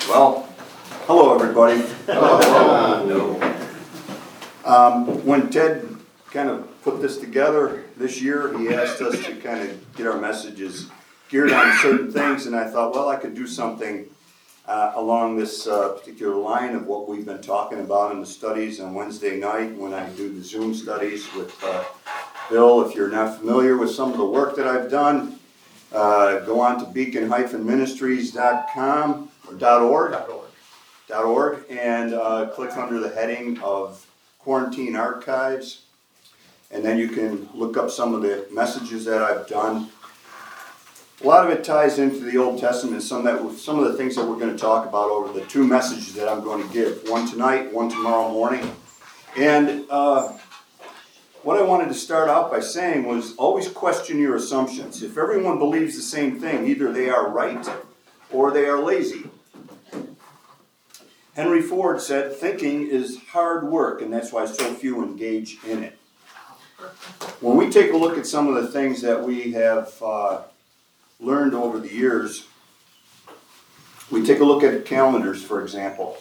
Well, hello everybody. Hello. When Ted kind of put this together this year, he asked us to kind of get our messages geared on certain things, and I thought, well, I could do something along this particular line of what we've been talking about in the studies on Wednesday night when I do the Zoom studies with Bill. If you're not familiar with some of the work that I've done, go on to beacon-ministries.com or .org and click under the heading of Quarantine Archives, and then you can look up some of the messages that I've done. A lot of it ties into the Old Testament, some of the things that we're going to talk about over the two messages that I'm going to give, one tonight, one tomorrow morning. And what I wanted to start out by saying was always question your assumptions. If everyone believes the same thing, either they are right or they are lazy. Henry Ford said, thinking is hard work, and that's why so few engage in it. When we take a look at some of the things that we have learned over the years, we take a look at calendars, for example.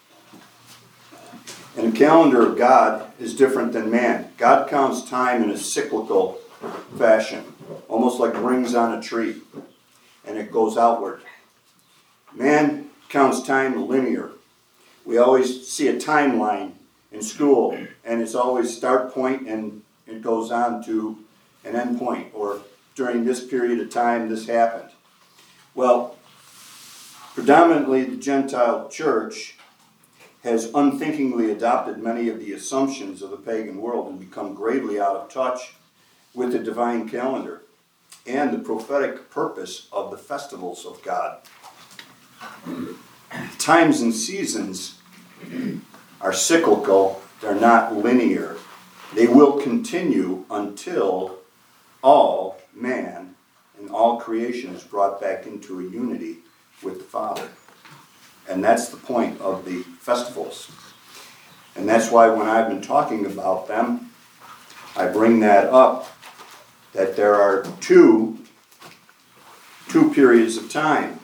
And the calendar of God is different than man. God counts time in a cyclical fashion, almost like rings on a tree, and it goes outward. Man counts time linear. We always see a timeline in school, and it's always start point and it goes on to an end point, or during this period of time this happened. Well, predominantly the Gentile church has unthinkingly adopted many of the assumptions of the pagan world and become gravely out of touch with the divine calendar and the prophetic purpose of the festivals of God. Times and seasons are cyclical, they're not linear. They will continue until all man and all creation is brought back into a unity with the Father. And that's the point of the festivals. And that's why when I've been talking about them, I bring that up, that there are two periods of time.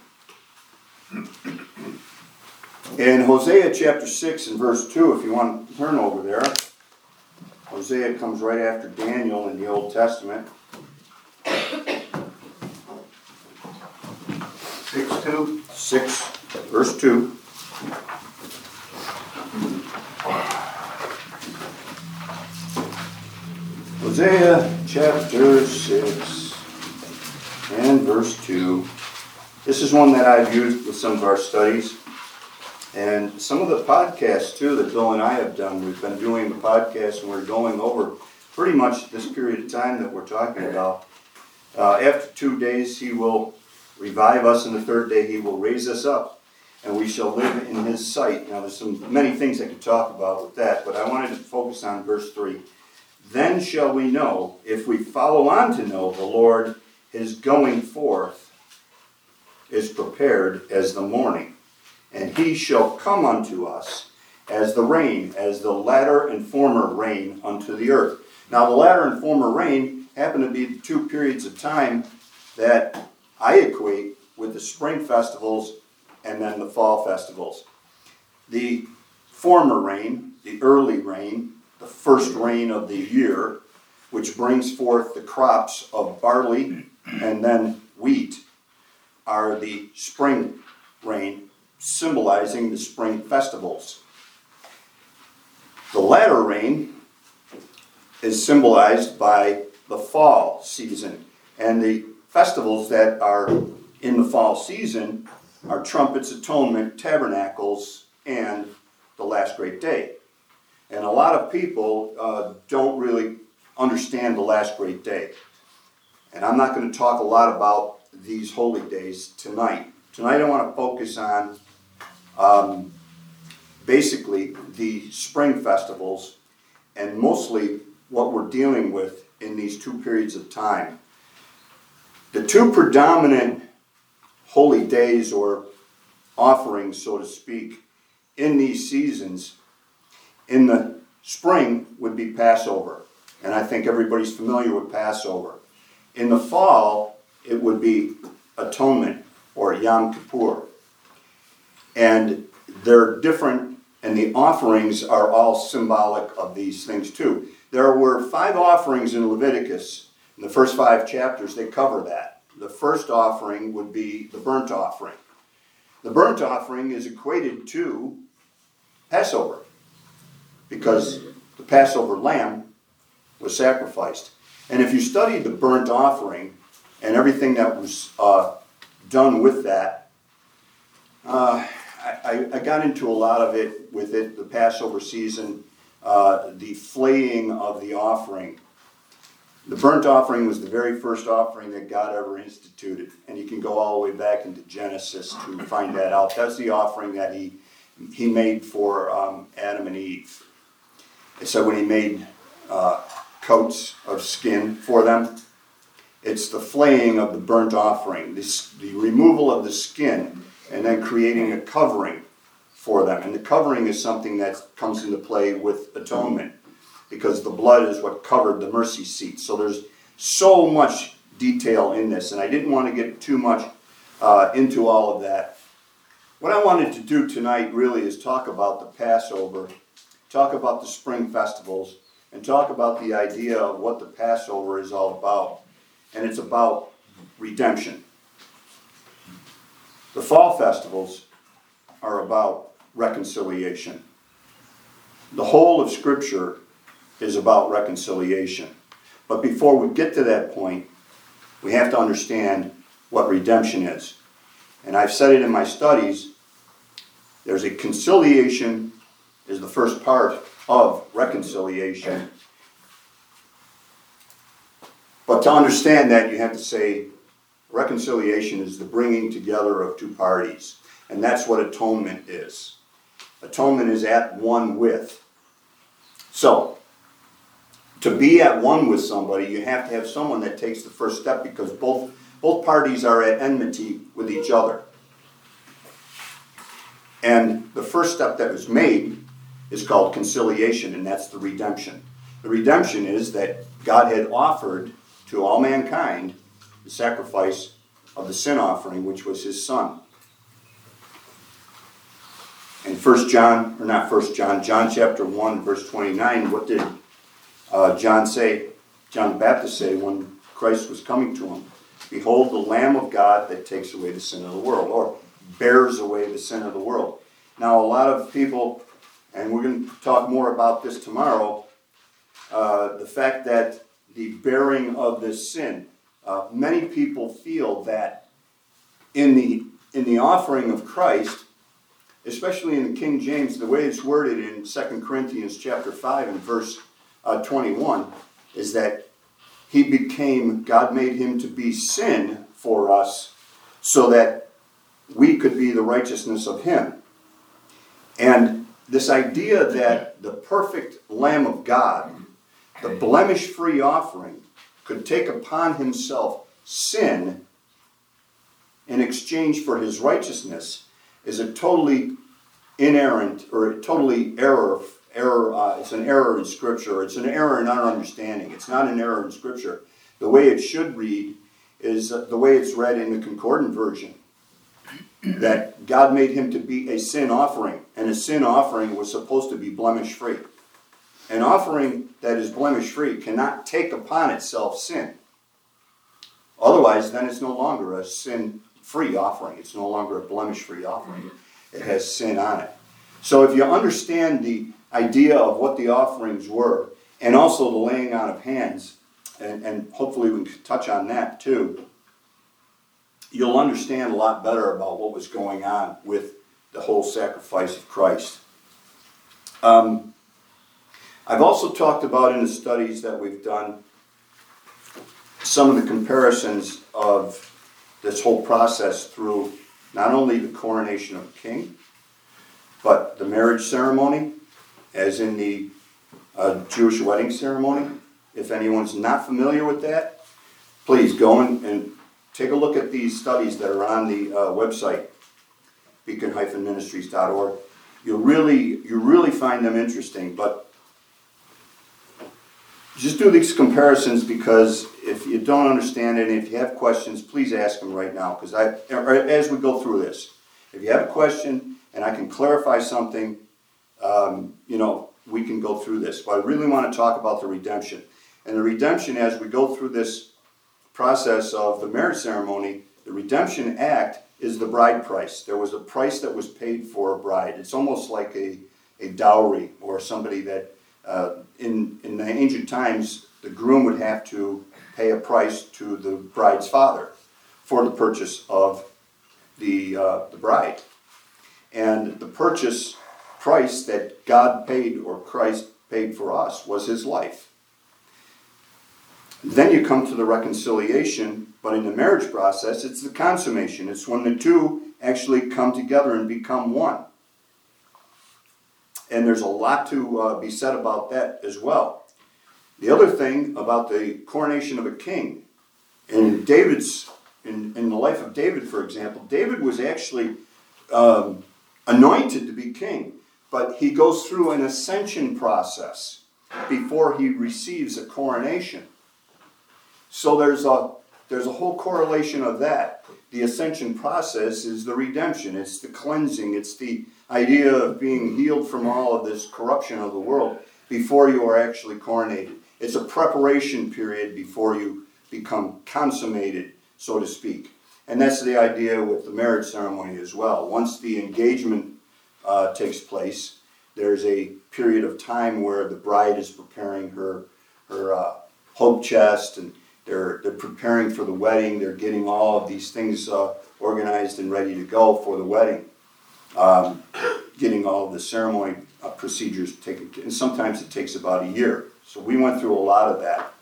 In Hosea chapter 6 and verse 2, if you want to turn over there, Hosea comes right after Daniel in the Old Testament. 6:2. 6, verse 2. Hosea chapter 6 and verse 2. This is one that I've used with some of our studies. And some of the podcasts, too, that Bill and I have done. We've been doing the podcast, and we're going over pretty much this period of time that we're talking about. After 2 days, he will revive us, and the third day he will raise us up, and we shall live in his sight. Now, there's many things I could talk about with that, but I wanted to focus on verse 3. Then shall we know, if we follow on to know the Lord, his going forth is prepared as the morning. And he shall come unto us as the rain, as the latter and former rain unto the earth. Now, the latter and former rain happen to be the two periods of time that I equate with the spring festivals and then the fall festivals. The former rain, the early rain, the first rain of the year, which brings forth the crops of barley and then wheat, are the spring rain, symbolizing the spring festivals. The latter rain is symbolized by the fall season, and the festivals that are in the fall season are trumpets, atonement, tabernacles, and the last great day. And a lot of people don't really understand the last great day. And I'm not going to talk a lot about these holy days tonight. Tonight I want to focus on basically the spring festivals and mostly what we're dealing with in these two periods of time. The two predominant holy days or offerings, so to speak, in these seasons, in the spring would be Passover. And I think everybody's familiar with Passover. In the fall, it would be Atonement or Yom Kippur. And they're different, and the offerings are all symbolic of these things too. There were 5 offerings in Leviticus. In the first 5 chapters, they cover that. The first offering would be the burnt offering. The burnt offering is equated to Passover, because the Passover lamb was sacrificed. And if you study the burnt offering and everything that was done with that, I got into a lot of it with it, the Passover season, the flaying of the offering. The burnt offering was the very first offering that God ever instituted. And you can go all the way back into Genesis to find that out. That's the offering that he made for Adam and Eve. So when he made coats of skin for them, it's the flaying of the burnt offering, the removal of the skin, and then creating a covering for them. And the covering is something that comes into play with atonement, because the blood is what covered the mercy seat. So there's so much detail in this, and I didn't want to get too much into all of that. What I wanted to do tonight really is talk about the Passover, talk about the spring festivals, and talk about the idea of what the Passover is all about. And it's about redemption. The fall festivals are about reconciliation. The whole of Scripture is about reconciliation. But before we get to that point, we have to understand what redemption is. And I've said it in my studies, there's a conciliation is the first part of reconciliation. But to understand that, you have to say reconciliation is the bringing together of 2 parties. And that's what atonement is. Atonement is at one with. So, to be at one with somebody, you have to have someone that takes the first step, because both parties are at enmity with each other. And the first step that was made is called conciliation, and that's the redemption. The redemption is that God had offered to all mankind the sacrifice of the sin offering, which was his Son. In John chapter 1, verse 29, what did John the Baptist say when Christ was coming to him? Behold, the Lamb of God that takes away the sin of the world, or bears away the sin of the world. Now, a lot of people, and we're going to talk more about this tomorrow, the fact that the bearing of this sin, many people feel that in the offering of Christ, especially in the King James, the way it's worded in 2 Corinthians chapter 5 and verse 21, is that God made him to be sin for us so that we could be the righteousness of him. And this idea that the perfect Lamb of God, the blemish-free offering, could take upon himself sin in exchange for his righteousness is a totally inerrant, or totally error. It's an error in Scripture. It's an error in our understanding. It's not an error in Scripture. The way it should read is the way it's read in the Concordant version, that God made him to be a sin offering, and a sin offering was supposed to be blemish-free. An offering that is blemish-free cannot take upon itself sin. Otherwise, then it's no longer a sin-free offering. It's no longer a blemish-free offering. It has sin on it. So if you understand the idea of what the offerings were, and also the laying on of hands, and hopefully we can touch on that too, you'll understand a lot better about what was going on with the whole sacrifice of Christ. I've also talked about in the studies that we've done some of the comparisons of this whole process through not only the coronation of a king, but the marriage ceremony, as in the Jewish wedding ceremony. If anyone's not familiar with that, please go and take a look at these studies that are on the website, beacon-ministries.org. You'll really find them interesting, but just do these comparisons, because if you don't understand it, and if you have questions, please ask them right now, because as we go through this. If you have a question and I can clarify something, we can go through this. But I really want to talk about the redemption. And the redemption, as we go through this process of the marriage ceremony, the redemption act is the bride price. There was a price that was paid for a bride. It's almost like a dowry, or somebody that in the ancient times, the groom would have to pay a price to the bride's father for the purchase of the bride. And the purchase price that God paid, or Christ paid for us, was his life. Then you come to the reconciliation, but in the marriage process, it's the consummation. It's when the two actually come together and become one. And there's a lot to be said about that as well. The other thing about the coronation of a king, in the life of David, for example, David was actually anointed to be king, but he goes through an ascension process before he receives a coronation. So there's a whole correlation of that. The ascension process is the redemption. It's the cleansing. It's the idea of being healed from all of this corruption of the world before you are actually coronated. It's a preparation period before you become consummated, so to speak. And that's the idea with the marriage ceremony as well. Once the engagement takes place, there's a period of time where the bride is preparing her hope chest, and they're preparing for the wedding. They're getting all of these things organized and ready to go for the wedding. Getting all of the ceremony procedures taken, and sometimes it takes about a year. So we went through a lot of that.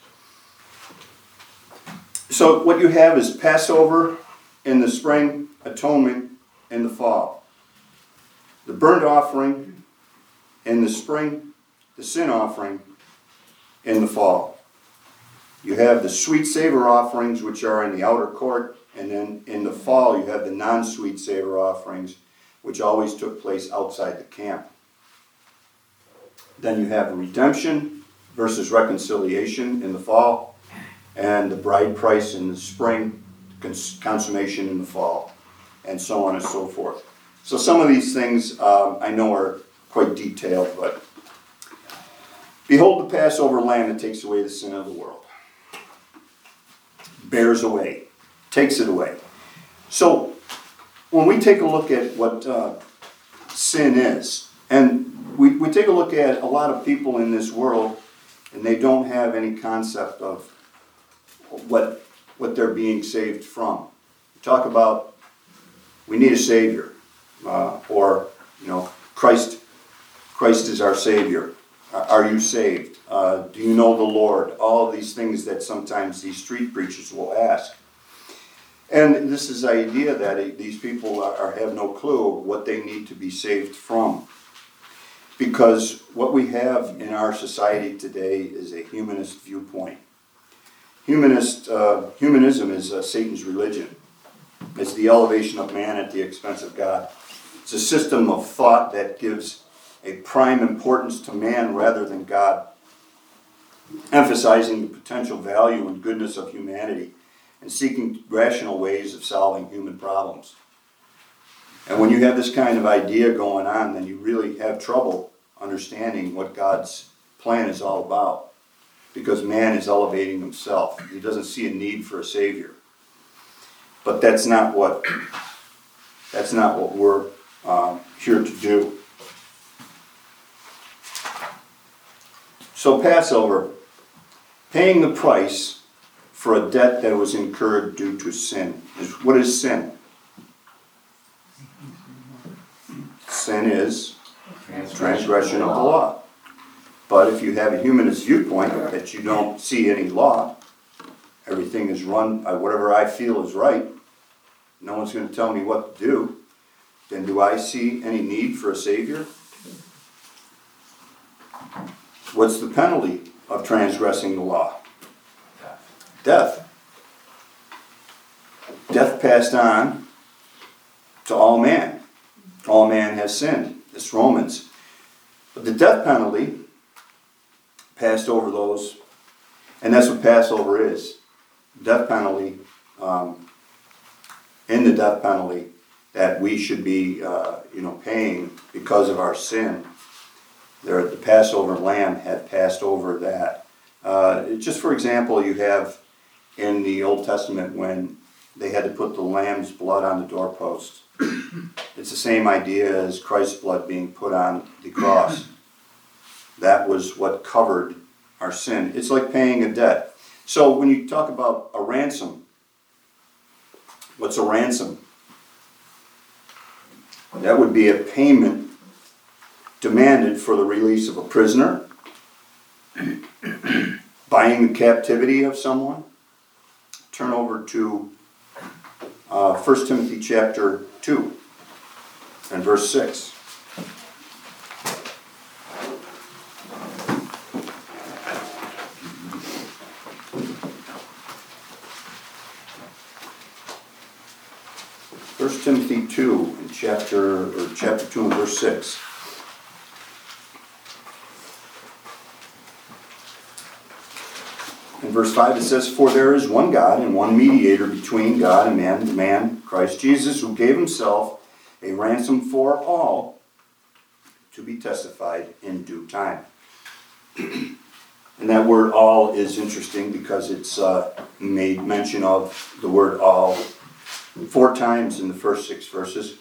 So what you have is Passover in the spring, atonement in the fall. The burnt offering in the spring, the sin offering in the fall. You have the sweet savor offerings, which are in the outer court, and then in the fall you have the non-sweet savor offerings, which always took place outside the camp. Then you have redemption versus reconciliation in the fall, and the bride price in the spring, consummation in the fall, and so on and so forth. So some of these things I know are quite detailed, but behold the Passover lamb that takes away the sin of the world. Bears away, takes it away. So when we take a look at what sin is, and we take a look at a lot of people in this world, and they don't have any concept of what they're being saved from. We talk about we need a Savior, or Christ is our Savior. Are you saved? Do you know the Lord? All of these things that sometimes these street preachers will ask. And this is the idea that these people have no clue what they need to be saved from. Because what we have in our society today is a humanist viewpoint. Humanism is Satan's religion. It's the elevation of man at the expense of God. It's a system of thought that gives a prime importance to man rather than God, emphasizing the potential value and goodness of humanity and seeking rational ways of solving human problems. And when you have this kind of idea going on, then you really have trouble understanding what God's plan is all about, because man is elevating himself. He doesn't see a need for a Savior. But that's not what we're here to do. So Passover, paying the price for a debt that was incurred due to sin. What is sin? Sin is transgression of the law. But if you have a humanist viewpoint that you don't see any law, everything is run by whatever I feel is right, no one's going to tell me what to do, then do I see any need for a Savior? What's the penalty of transgressing the law? Death. Death passed on to all man. All man has sinned. It's Romans. But the death penalty passed over those, and that's what Passover is. Death penalty, in the death penalty, that we should be, paying because of our sin. The Passover lamb had passed over that. Just for example, you have in the Old Testament when they had to put the lamb's blood on the doorpost. It's the same idea as Christ's blood being put on the cross. That was what covered our sin. It's like paying a debt. So when you talk about a ransom, what's a ransom? That would be a payment demanded for the release of a prisoner, buying the captivity of someone. Turn over to 1 Timothy chapter 2 and verse 6. First Timothy 2 in chapter 2 and verse 6. In verse 5 it says, "For there is one God and one mediator between God and man, the man Christ Jesus, who gave himself a ransom for all, to be testified in due time." And that word all is interesting because it's made mention of the word all 4 times in the first 6 verses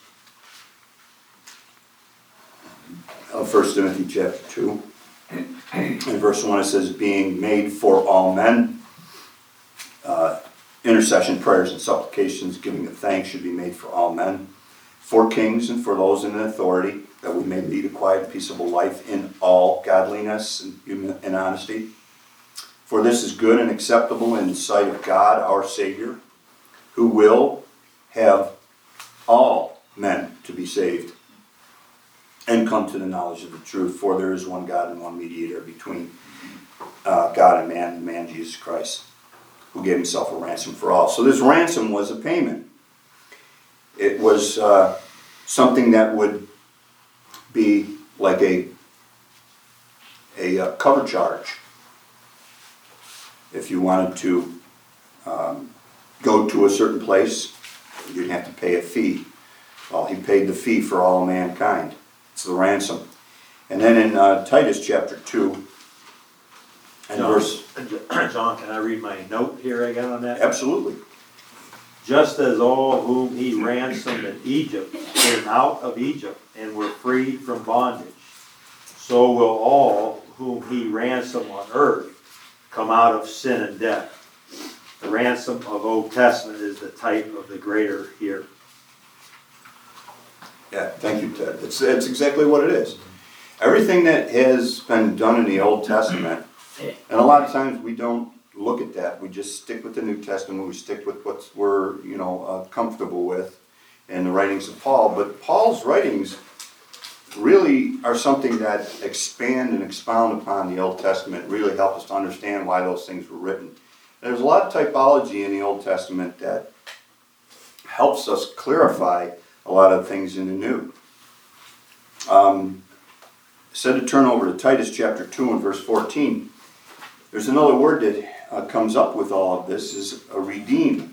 of 1 Timothy chapter 2. In verse 1 it says, "Being made for all men." Intercession, prayers, and supplications, giving of thanks should be made for all men, for kings and for those in authority, that we may lead a quiet, peaceable life in all godliness and honesty. For this is good and acceptable in the sight of God, our Savior, who will have all men to be saved and come to the knowledge of the truth. For there is one God and one mediator between God and man, the man Jesus Christ, who gave himself a ransom for all. So this ransom was a payment. It was something that would be like a cover charge. If you wanted to go to a certain place, you'd have to pay a fee. Well, he paid the fee for all mankind. It's the ransom. And then in Titus chapter 2 and verse... John, can I read my note here I got on that? Absolutely. "Just as all whom he ransomed in Egypt came out of Egypt and were freed from bondage, so will all whom he ransomed on earth come out of sin and death." The ransom of Old Testament is the type of the greater here. Yeah, thank you, Ted. It's exactly what it is. Everything that has been done in the Old Testament, and a lot of times we don't look at that. We just stick with the New Testament. We stick with what we're comfortable with in the writings of Paul. But Paul's writings really are something that expand and expound upon the Old Testament, really help us to understand why those things were written. There's a lot of typology in the Old Testament that helps us clarify a lot of things in the New. Said to turn over to Titus chapter 2 and verse 14. There's another word that comes up with all of this, is a redeem.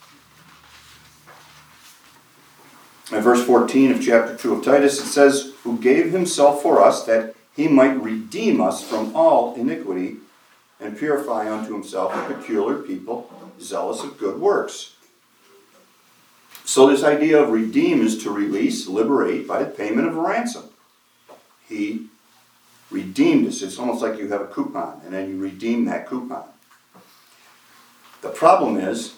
In verse 14 of chapter 2 of Titus, it says, "Who gave himself for us, that he might redeem us from all iniquity, and purify unto himself a peculiar people, zealous of good works." So this idea of redeem is to release, liberate by the payment of a ransom. He redeemed us. It's almost like you have a coupon, and then you redeem that coupon. The problem is,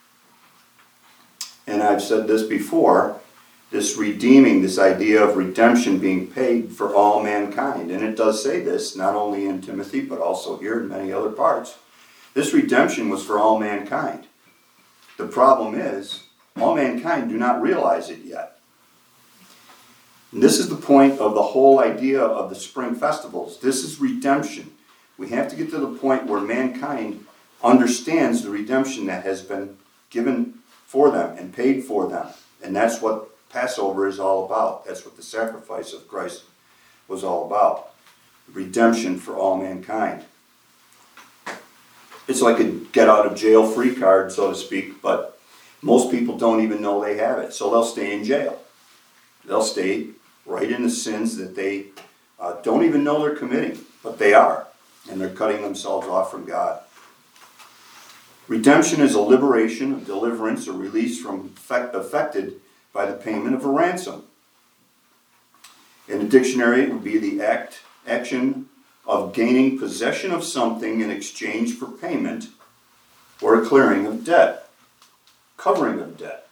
and I've said this before, this redeeming, this idea of redemption being paid for all mankind, and it does say this, not only in Timothy, but also here in many other parts. This redemption was for all mankind. The problem is, all mankind do not realize it yet. And this is the point of the whole idea of the spring festivals. This is redemption. We have to get to the point where mankind understands the redemption that has been given for them and paid for them. And that's what Passover is all about. That's what the sacrifice of Christ was all about. Redemption for all mankind. It's like a get out of jail free card, so to speak, but Most people don't even know they have it, so they'll stay in jail. They'll stay right in the sins that they don't even know they're committing, but they are, and they're cutting themselves off from God. Redemption is a liberation, a deliverance, a release from affected by the payment of a ransom. In a dictionary, it would be the action of gaining possession of something in exchange for payment or a clearing of debt, covering of debt.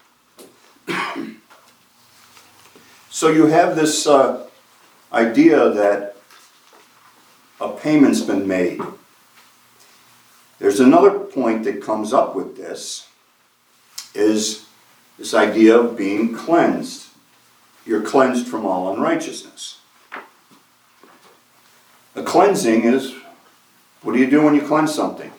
So you have this idea that a payment's been made. There's another point that comes up with this, is this idea of being cleansed. You're cleansed from all unrighteousness. A cleansing is, what do you do when you cleanse something?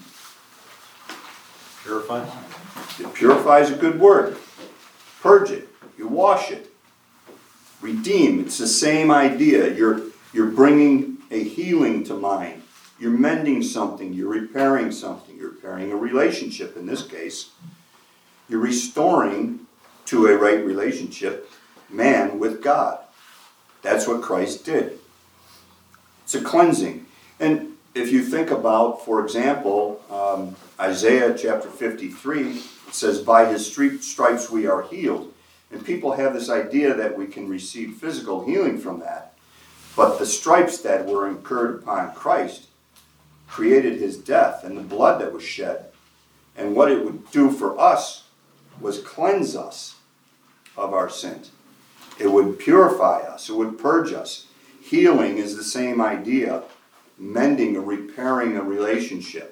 Purify. Purify is a good word. Purge it. You wash it. Redeem. It's the same idea. You're bringing a healing to mind. You're mending something. You're repairing something. You're repairing a relationship in this case. You're restoring to a right relationship man with God. That's what Christ did. It's a cleansing. And if you think about, for example, Isaiah chapter 53, it says, by his stripes we are healed. And people have this idea that we can receive physical healing from that. But the stripes that were incurred upon Christ created his death and the blood that was shed. And what it would do for us was cleanse us of our sins. It would purify us. It would purge us. Healing is the same idea. Mending or repairing a relationship.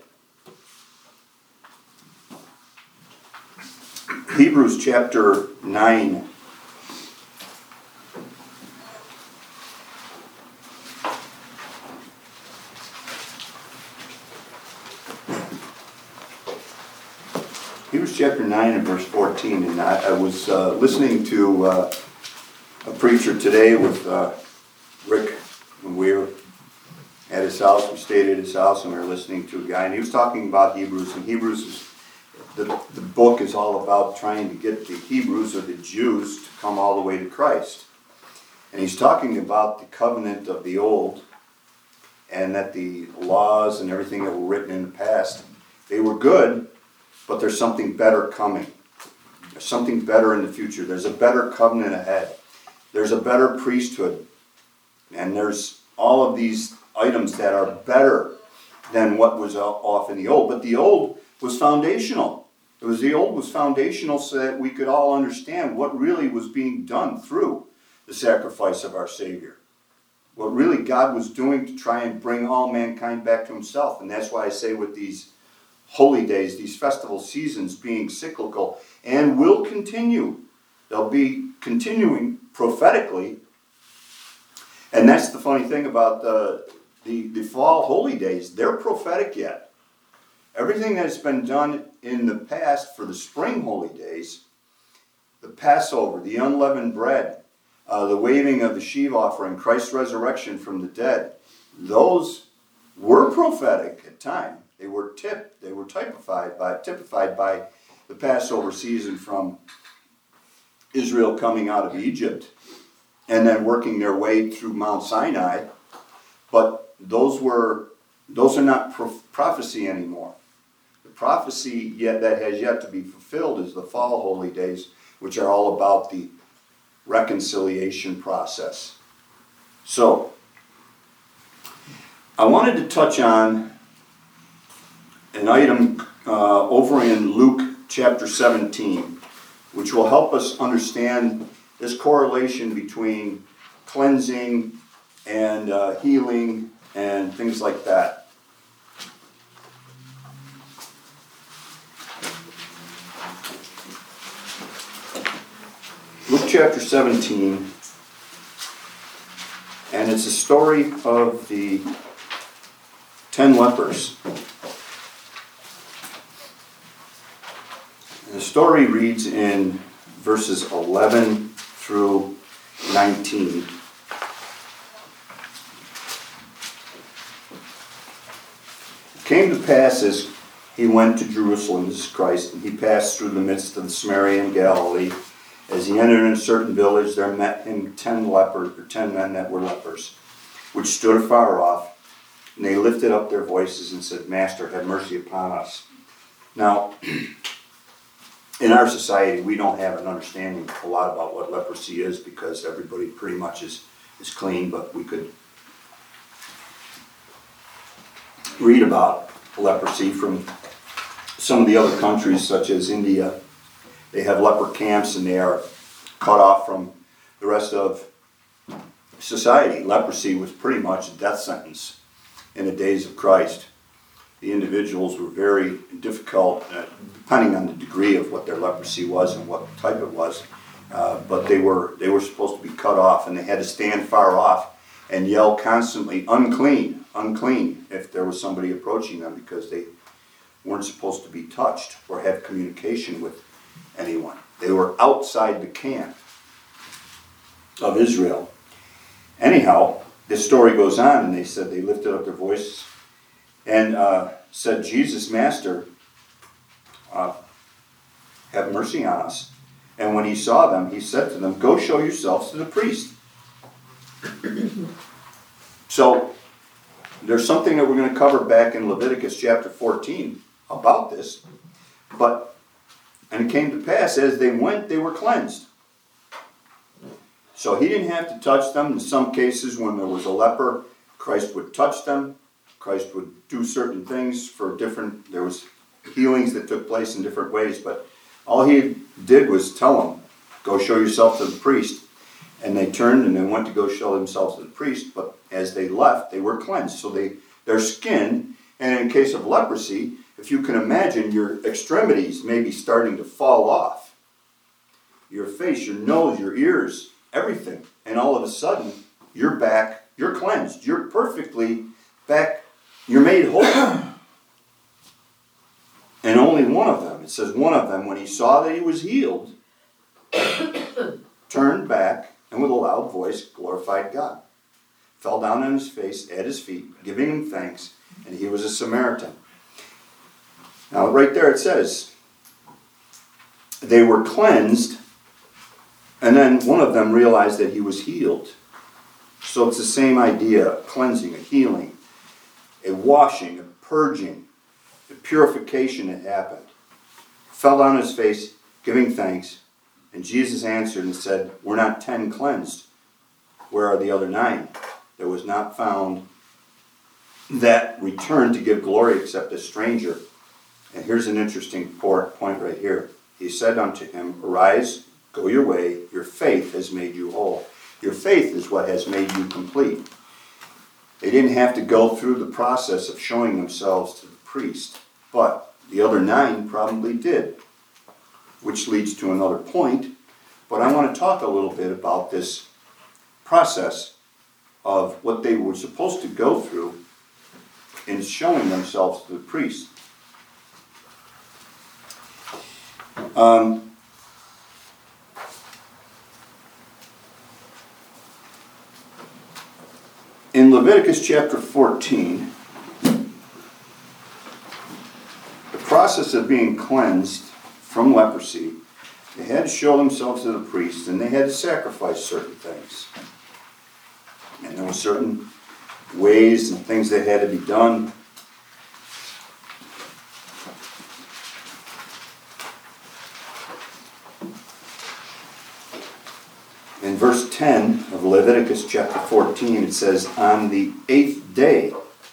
Hebrews chapter 9. Hebrews chapter 9 and verse 14. And I was listening to a preacher today with Rick when we were at his house. We stayed at his house and we were listening to a guy. And he was talking about Hebrews. And Hebrews is the book is all about trying to get the Hebrews or the Jews to come all the way to Christ. And he's talking about the covenant of the old and that the laws and everything that were written in the past, they were good, but there's something better coming. There's something better in the future. There's a better covenant ahead. There's a better priesthood. And there's all of these items that are better than what was off in the old. But the old was foundational. The old was foundational so that we could all understand what really was being done through the sacrifice of our Savior. What really God was doing to try and bring all mankind back to himself. And that's why I say with these holy days, these festival seasons being cyclical and will continue. They'll be continuing prophetically. And that's the funny thing about the fall holy days. They're prophetic yet. Everything that's been done in the past for the spring holy days, the Passover, the unleavened bread, the waving of the sheave offering, Christ's resurrection from the dead, those were prophetic at time. They were typified by the Passover season from Israel coming out of Egypt and then working their way through Mount Sinai. But those are not prophecy anymore. The prophecy that has yet to be fulfilled is the fall holy days, which are all about the reconciliation process. So, I wanted to touch on an item over in Luke chapter 17, which will help us understand this correlation between cleansing and healing and things like that. Luke chapter 17, and it's a story of the 10 lepers. And the story reads in verses 11 through 19. It came to pass as he went to Jerusalem, this is Christ, and he passed through the midst of Samaria and Galilee. As he entered in a certain village, there met him 10 men that were lepers, which stood afar off, and they lifted up their voices and said, Master, have mercy upon us. Now, in our society, we don't have an understanding a lot about what leprosy is because everybody pretty much is clean, but we could read about leprosy from some of the other countries, such as India. They have leper camps and they are cut off from the rest of society. Leprosy was pretty much a death sentence in the days of Christ. The individuals were very difficult, depending on the degree of what their leprosy was and what type it was. But they were supposed to be cut off, and they had to stand far off and yell constantly, unclean, unclean, if there was somebody approaching them, because they weren't supposed to be touched or have communication with anyone. They were outside the camp of Israel. Anyhow, this story goes on, and they said they lifted up their voices and said, Jesus, Master, have mercy on us. And when he saw them, he said to them, go show yourselves to the priest. So there's something that we're going to cover back in Leviticus chapter 14 about this. And it came to pass, as they went, they were cleansed. So he didn't have to touch them. In some cases, when there was a leper, Christ would touch them. Christ would do certain things there was healings that took place in different ways, but all he did was tell them, go show yourself to the priest. And they turned and they went to go show themselves to the priest, but as they left, they were cleansed. So their skin, and in case of leprosy, if you can imagine, your extremities may be starting to fall off. Your face, your nose, your ears, everything. And all of a sudden, you're back, you're cleansed. You're perfectly back, you're made whole. And only one of them, it says one of them, when he saw that he was healed, turned back and with a loud voice glorified God. Fell down on his face at his feet, giving him thanks, and he was a Samaritan. Now, right there it says, they were cleansed, and then one of them realized that he was healed. So it's the same idea, a cleansing, a healing, a washing, a purging, a purification that happened. Fell down on his face, giving thanks, and Jesus answered and said, we're not 10 cleansed. Where are the other 9? There was not found that returned to give glory except a stranger. And here's an interesting point right here. He said unto him, arise, go your way, your faith has made you whole. Your faith is what has made you complete. They didn't have to go through the process of showing themselves to the priest, but the other 9 probably did, which leads to another point. But I want to talk a little bit about this process of what they were supposed to go through in showing themselves to the priest. In Leviticus chapter 14, the process of being cleansed from leprosy, they had to show themselves to the priest, and they had to sacrifice certain things. And there were certain ways and things that had to be done. In verse 10 of Leviticus chapter 14, it says, on the 8th day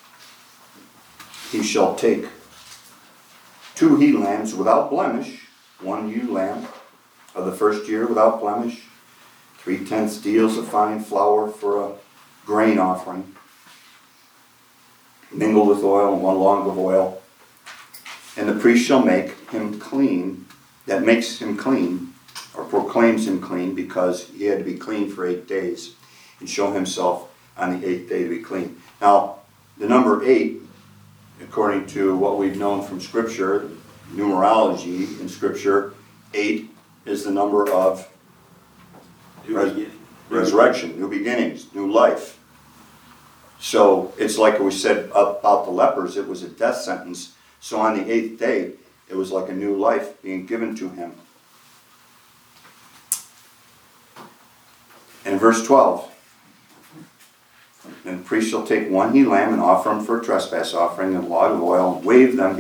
he shall take 2 he lambs without blemish, 1 ewe lamb of the first year without blemish, 3/10 deals of fine flour for a grain offering, mingled with oil, and 1 log of oil. And the priest shall make him clean, that makes him clean, or proclaims him clean, because he had to be clean for 8 days, and show himself on the 8th day to be clean. Now, the number 8, according to what we've known from Scripture, numerology in Scripture, 8 is the number of resurrection, new beginnings, new life. So it's like we said about the lepers, it was a death sentence. So on the 8th day, it was like a new life being given to him. In verse 12, and the priest shall take one he lamb and offer him for a trespass offering and a log of oil, and wave them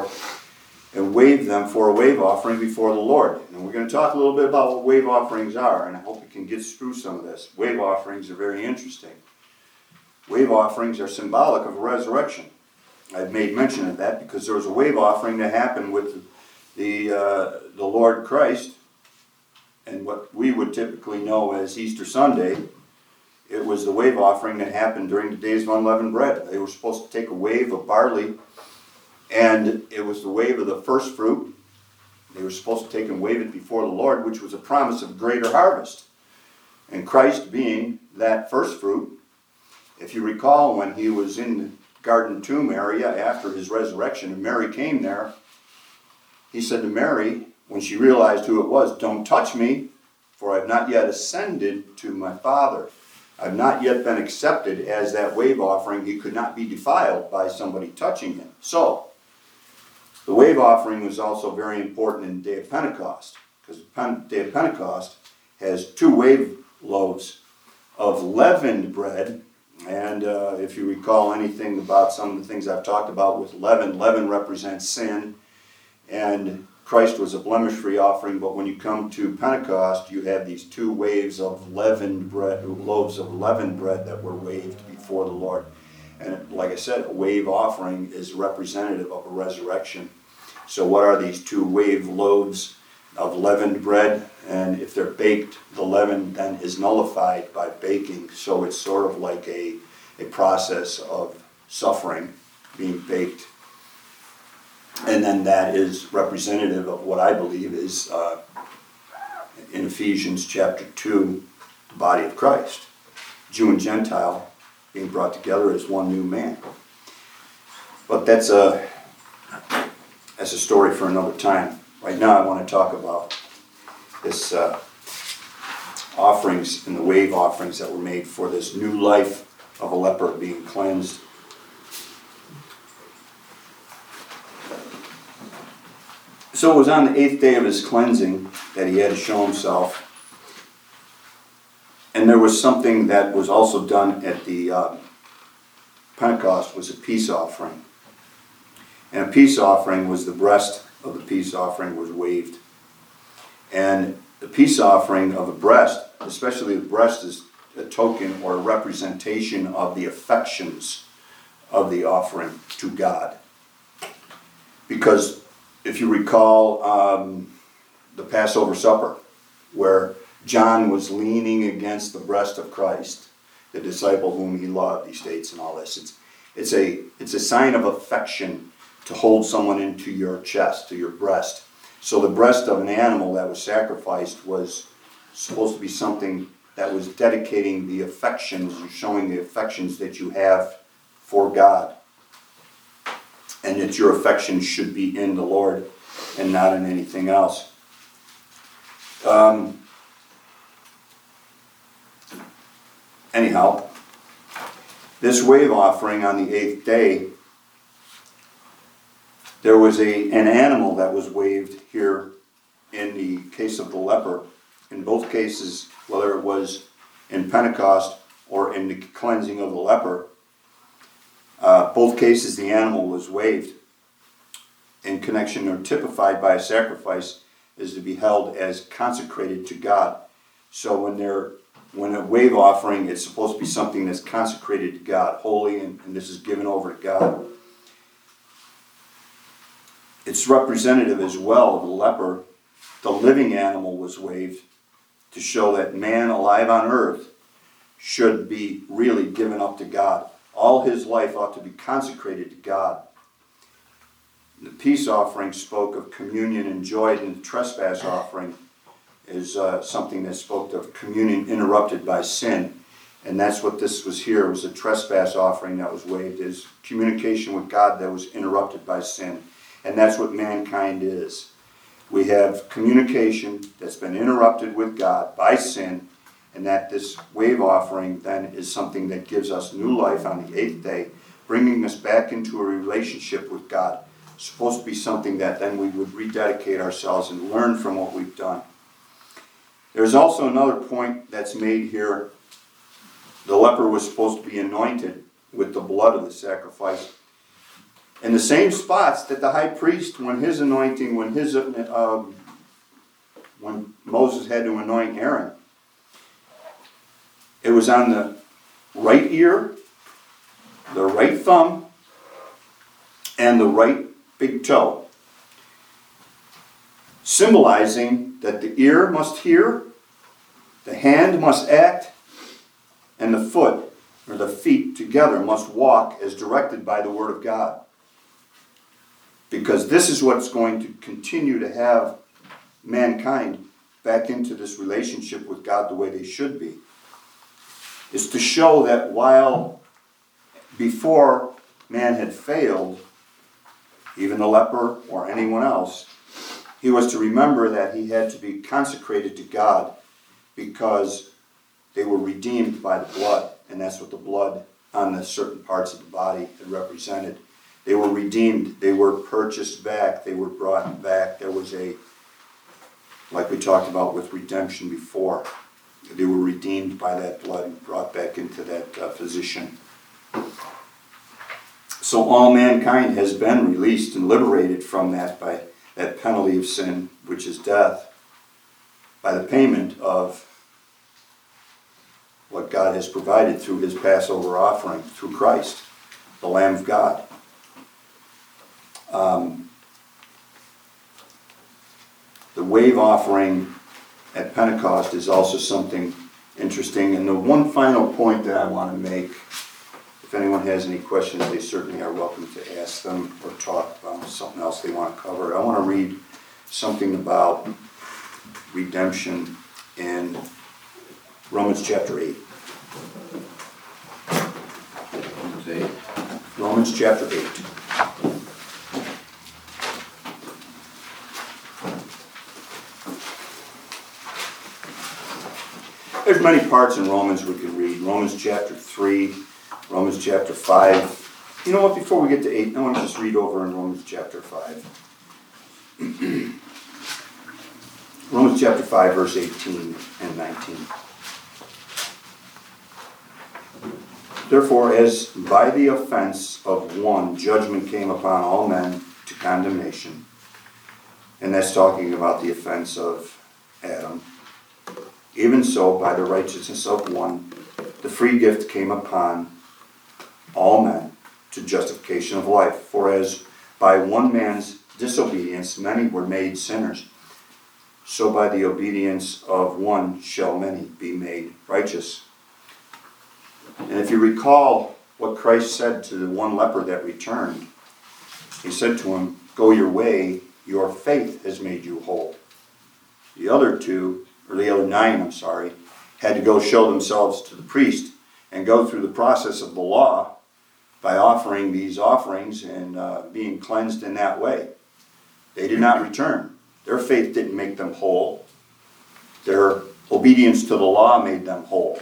for a wave offering before the Lord. And we're going to talk a little bit about what wave offerings are, and I hope we can get through some of this. Wave offerings are very interesting. Wave offerings are symbolic of a resurrection. I've made mention of that because there was a wave offering that happened with the Lord Christ, and what we would typically know as Easter Sunday. It was the wave offering that happened during the days of unleavened bread. They were supposed to take a wave of barley, and it was the wave of the first fruit. They were supposed to take and wave it before the Lord, which was a promise of greater harvest. And Christ being that first fruit, if you recall when he was in the garden tomb area after his resurrection, and Mary came there, he said to Mary, when she realized who it was, "Don't touch me, for I have not yet ascended to my Father." I've not yet been accepted as that wave offering. He could not be defiled by somebody touching him. So, the wave offering was also very important in the day of Pentecost, because the day of Pentecost has 2 wave loaves of leavened bread. And if you recall anything about some of the things I've talked about with leaven, leaven represents sin, and Christ was a blemish-free offering, but when you come to Pentecost, you have these 2 waves of leavened bread, loaves of leavened bread that were waved before the Lord. And like I said, a wave offering is representative of a resurrection. So what are these 2 wave loaves of leavened bread? And if they're baked, the leaven then is nullified by baking. So it's sort of like a process of suffering being baked. And then that is representative of what I believe is, in Ephesians chapter 2, the body of Christ. Jew and Gentile being brought together as one new man. But that's a story for another time. Right now I want to talk about this offerings and the wave offerings that were made for this new life of a leper being cleansed. So it was on the 8th day of his cleansing that he had to show himself. And there was something that was also done at the Pentecost, was a peace offering. And a peace offering was the breast of the peace offering was waved. And the peace offering of the breast, especially the breast, is a token or a representation of the affections of the offering to God. Because if you recall the Passover supper, where John was leaning against the breast of Christ, the disciple whom he loved, he states in all this. It's a sign of affection to hold someone into your chest, to your breast. So the breast of an animal that was sacrificed was supposed to be something that was dedicating the affections, showing the affections that you have for God. And that your affections should be in the Lord and not in anything else. Anyhow, this wave offering on the 8th day, there was an animal that was waved here in the case of the leper. In both cases, whether it was in Pentecost or in the cleansing of the leper, both cases the animal was waved in connection or typified by a sacrifice is to be held as consecrated to God. So when a wave offering, it's supposed to be something that's consecrated to God, holy, and this is given over to God. It's representative as well of the leper. The living animal was waved to show that man alive on earth should be really given up to God. All his life ought to be consecrated to God. The peace offering spoke of communion enjoyed, and the trespass offering is something that spoke of communion interrupted by sin. And that's what this was here. It was a trespass offering that was waived, is communication with God that was interrupted by sin. And that's what mankind is. We have communication that's been interrupted with God by sin, and that this wave offering then is something that gives us new life on the 8th day, bringing us back into a relationship with God, supposed to be something that then we would rededicate ourselves and learn from what we've done. There's also another point that's made here. The leper was supposed to be anointed with the blood of the sacrifice. In the same spots that the high priest, when his anointing, when Moses had to anoint Aaron, it was on the right ear, the right thumb, and the right big toe, symbolizing that the ear must hear, the hand must act, and the foot or the feet together must walk as directed by the Word of God. Because this is what's going to continue to have mankind back into this relationship with God the way they should be. Is to show that while before man had failed, even the leper or anyone else, he was to remember that he had to be consecrated to God because they were redeemed by the blood. And that's what the blood on the certain parts of the body had represented. They were redeemed. They were purchased back. They were brought back. There was like we talked about with redemption before, they were redeemed by that blood and brought back into that position. So all mankind has been released and liberated from that by that penalty of sin, which is death, by the payment of what God has provided through his Passover offering, through Christ, the Lamb of God. The wave offering at Pentecost is also something interesting. And the one final point that I want to make, if anyone has any questions, they certainly are welcome to ask them or talk about something else they want to cover. I want to read something about redemption in Romans chapter 8. Romans chapter 8. There's many parts in Romans we could read. Romans chapter 3, Romans chapter 5. You know what, before we get to 8, I want to just read over in Romans chapter 5. Romans chapter 5, verse 18 and 19. Therefore, as by the offense of one judgment came upon all men to condemnation, and that's talking about the offense of Adam, even so, by the righteousness of one, the free gift came upon all men to justification of life. For as by one man's disobedience many were made sinners, so by the obedience of one shall many be made righteous. And if you recall what Christ said to the one leper that returned, he said to him, "Go your way, your faith has made you whole." The other 9, had to go show themselves to the priest and go through the process of the law by offering these offerings and being cleansed in that way. They did not return. Their faith didn't make them whole. Their obedience to the law made them whole,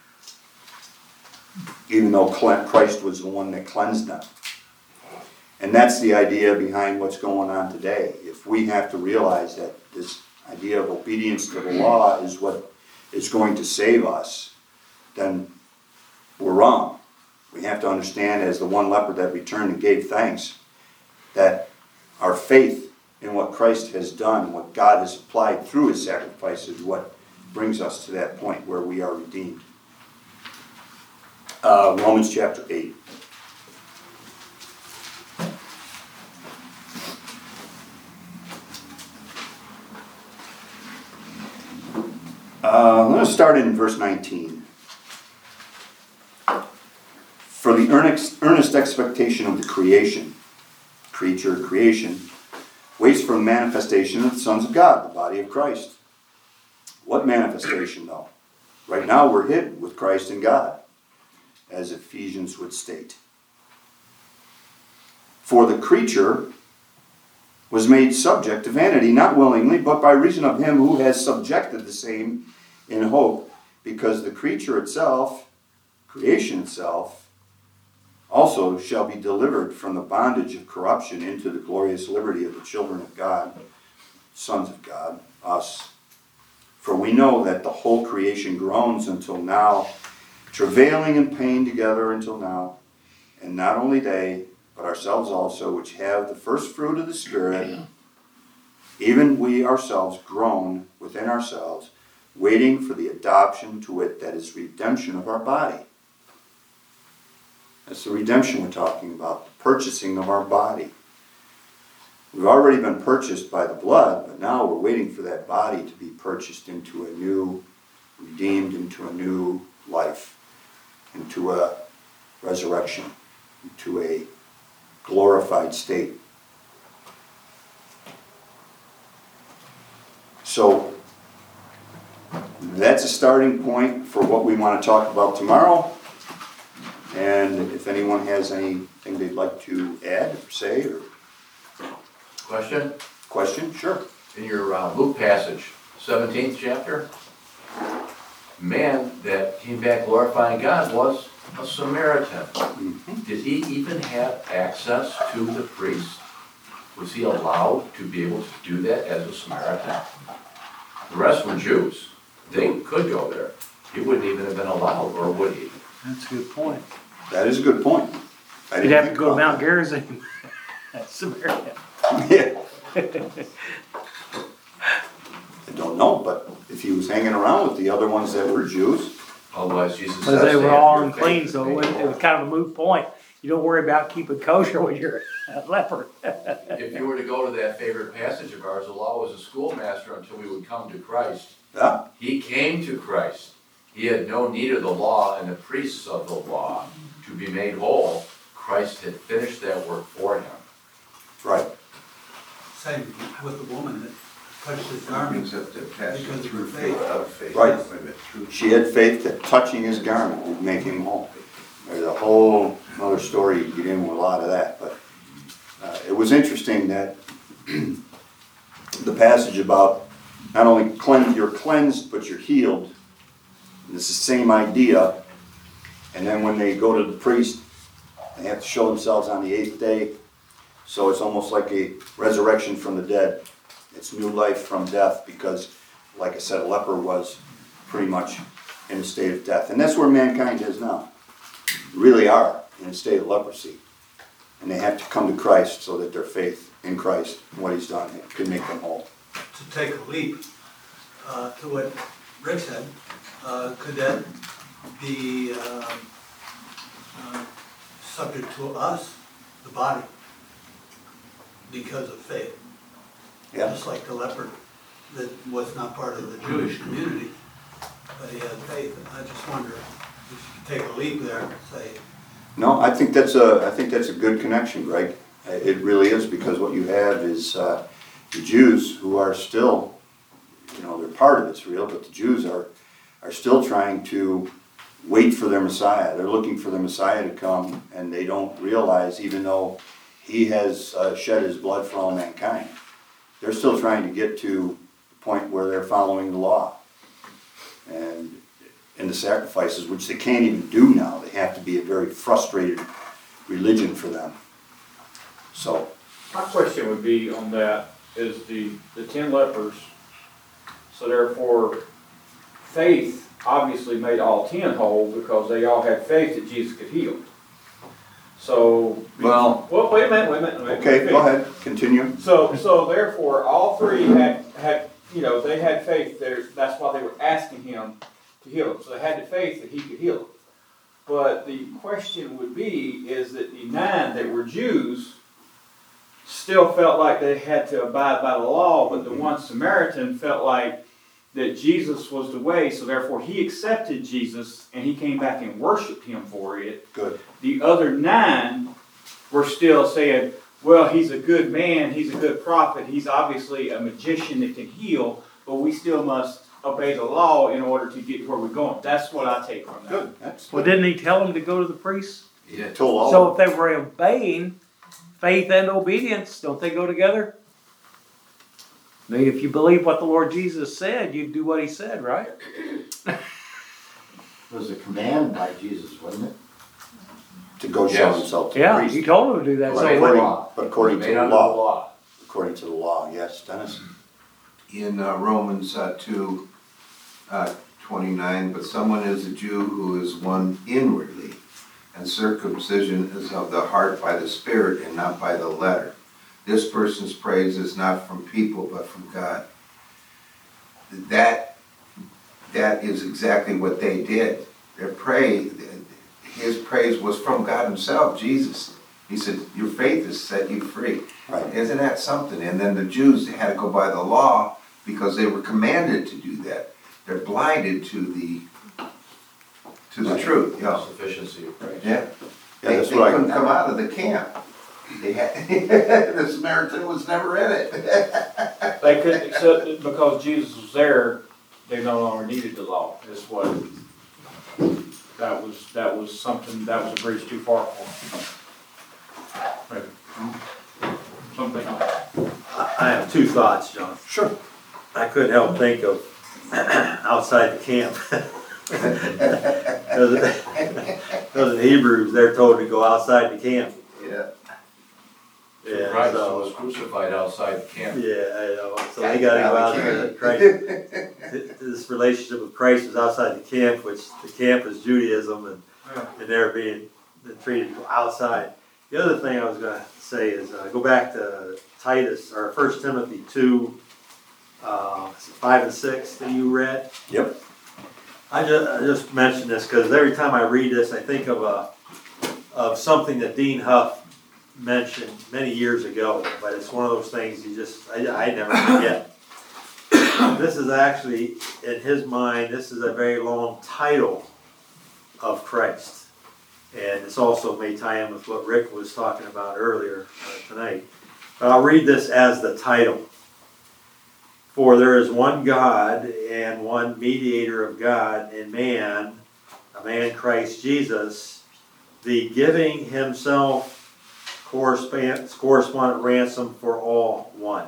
even though Christ was the one that cleansed them. And that's the idea behind what's going on today. If we have to realize that this idea of obedience to the law is what is going to save us, then we're wrong. We have to understand, as the one leper that returned and gave thanks, that our faith in what Christ has done, what God has applied through his sacrifice, is what brings us to that point where we are redeemed. Romans chapter 8. I'm going to start in verse 19. For the earnest expectation of the creation, creation, waits for the manifestation of the sons of God, the body of Christ. What manifestation, though? Right now we're hid with Christ in God, as Ephesians would state. For the creature was made subject to vanity, not willingly, but by reason of him who has subjected the same in hope, because the creature itself, creation itself, also shall be delivered from the bondage of corruption into the glorious liberty of the children of God, sons of God, us. For we know that the whole creation groans until now, travailing in pain together until now. And not only they, but ourselves also, which have the first fruit of the Spirit, even we ourselves groan within ourselves, waiting for the adoption, to wit, that is redemption of our body. That's the redemption we're talking about, the purchasing of our body. We've already been purchased by the blood, but now we're waiting for that body to be purchased into a new, redeemed into a new life, into a resurrection, into a glorified state. So that's a starting point for what we want to talk about tomorrow. And if anyone has anything they'd like to add or say or question, sure. In your Luke passage, 17th chapter, man that came back glorifying God was a Samaritan. Mm-hmm. Did he even have access to the priest? Was he allowed to be able to do that as a Samaritan? The rest were Jews. They could go there. He wouldn't even have been allowed, or would he? That's a good point. That is a good point. You'd have to go to Mount Gerizim. That's Samaria. Yeah. I don't know, but if he was hanging around with the other ones that were Jews, Otherwise, Jesus says Because they were have all your unclean, faith so made it was whole. kind of a moot point. You don't worry about keeping kosher when you're a leper. If you were to go to that favorite passage of ours, the law was a schoolmaster until we would come to Christ. yeah, He came to Christ. He had no need of the law and the priests of the law to be made whole. Christ had finished that work for him. right. Same with the woman that touched his garment because of her faith. Right. She had faith that touching his garment would make him whole. There's a whole other story, you get in with a lot of that, but it was interesting that the passage about not only you're cleansed, but you're healed. And it's the same idea. And then when they go to the priest, they have to show themselves on the 8th day. So it's almost like a resurrection from the dead. It's new life from death because, like I said, a leper was pretty much in a state of death. And that's where mankind is now. Really are in a state of leprosy. And they have to come to Christ so that their faith in Christ and what he's done can make them whole. To take a leap to what Rick said, could that be subject to us, the body, because of faith? Yeah. Just like the leper that was not part of the Jewish community, but he had faith. And I just wonder if you could take a leap there and say, No, I think that's a good connection, Greg. It really is, because what you have is the Jews who are still, they're part of it's real, but the Jews are still trying to wait for their Messiah. They're looking for the Messiah to come, and they don't realize, even though he has shed his blood for all mankind, they're still trying to get to the point where they're following the law and the sacrifices, which they can't even do now. They have to be a very frustrated religion for them. So, My question would be on that is the 10 lepers, so therefore faith obviously made all 10 whole because they all had faith that Jesus could heal. So, Well, wait a minute. okay, go ahead, continue. So therefore all three had they had faith there. That's why they were asking him to heal them. So they had the faith that he could heal them. But the question would be is that the 9 that were Jews still felt like they had to abide by the law, but the one Samaritan felt like that Jesus was the way, so therefore he accepted Jesus and he came back and worshiped him for it. Good. The other 9 were still saying, well, he's a good man, he's a good prophet, he's obviously a magician that can heal, but we still must obey the law in order to get where we're going. That's what I take from that. Good. That's Well, didn't he tell them to go to the priest? yeah. told all. So if they were obeying, faith and obedience, don't they go together? I mean, if you believe what the Lord Jesus said, you'd do what he said, right? It was a command by Jesus, wasn't it? to go show Yes. himself to the Yeah, priest. he told him to do that. But So made what under do you- law. But according to Made the under law, according to the law, yes, Dennis? In Romans 2, 29, but someone is a Jew who is one inwardly, and circumcision is of the heart by the Spirit and not by the letter. This person's praise is not from people but from God. That is exactly what they did. His praise was from God himself, Jesus. He said, your faith has set you free. Right. Isn't that something? And then the Jews had to go by the law because they were commanded to do that. They're blinded to the truth. Yeah. Sufficiency of grace. Yeah. Yeah, that's They what couldn't I, come out of the camp. They had, the Samaritan was never in it. They couldn't accept it because Jesus was there, they no longer needed the law, is what, that was something, that was a bridge too far for them. Maybe. Something else. I have two thoughts, John. sure. I couldn't help think of outside the camp. Because in Hebrews, they're told to go outside the camp. Yeah. Yeah, Christ so, was crucified outside the camp. yeah, I know. So they gotta go out there. Christ, this relationship with Christ was outside the camp, which the camp is Judaism, and they're being treated outside. The other thing I was gonna say is, go back to Titus, or 1 Timothy 2, 5 and 6 that you read. Yep. I just mentioned this because every time I read this, I think of something that Dean Huff mentioned many years ago, but it's one of those things I never forget. This is actually, in his mind, this is a very long title of Christ. And it's also may tie in with what Rick was talking about earlier tonight. But I'll read this as the title. For there is one God and one mediator of God and man, a man Christ Jesus, the giving himself correspondent ransom for all one.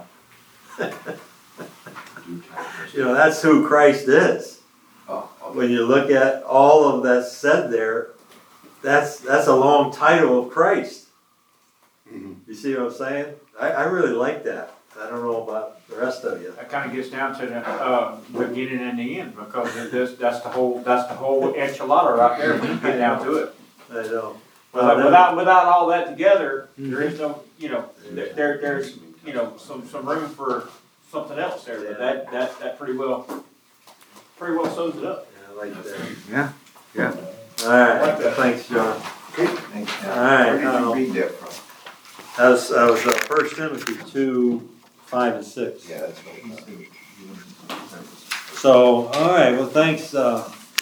You know, that's who Christ is. Oh, okay. When you look at all of that said there, that's a long title of Christ. Mhm. You see what I'm saying? I really like that. I don't know about the rest of you. That kind of gets down to the beginning and the end, because that's the whole enchilada right there when you get down to it. I know. Without all that together, there is no, there's, some room for something else there, but that pretty well sums it up. Yeah, I like that. Yeah, yeah. All right, thanks, John. Thanks, John. All right, Where did you read that from? That was 1 Timothy 2, 5 and 6. Yeah, that's what it was. So, all right, well, thanks,